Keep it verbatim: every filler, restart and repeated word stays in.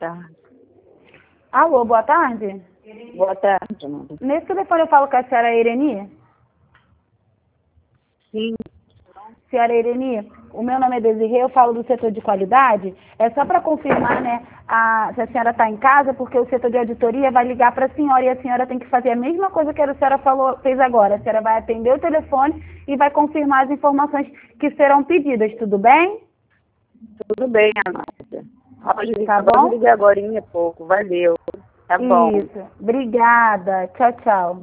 tarde. Alô, boa tarde? Boa tarde, mãe. Nesse telefone eu falo com a senhora Ireni? Sim. Senhora Ireni, o meu nome é Desirê, eu falo do setor de qualidade. É só para confirmar, né, a, se a senhora está em casa, porque o setor de auditoria vai ligar para a senhora e a senhora tem que fazer a mesma coisa que a senhora falou, fez agora. A senhora vai atender o telefone e vai confirmar as informações que serão pedidas, tudo bem? Tudo bem, Amália. Pode, Tá pode bom? ligar agora em pouco. Valeu. Tá bom. Isso. Obrigada. Tchau, tchau.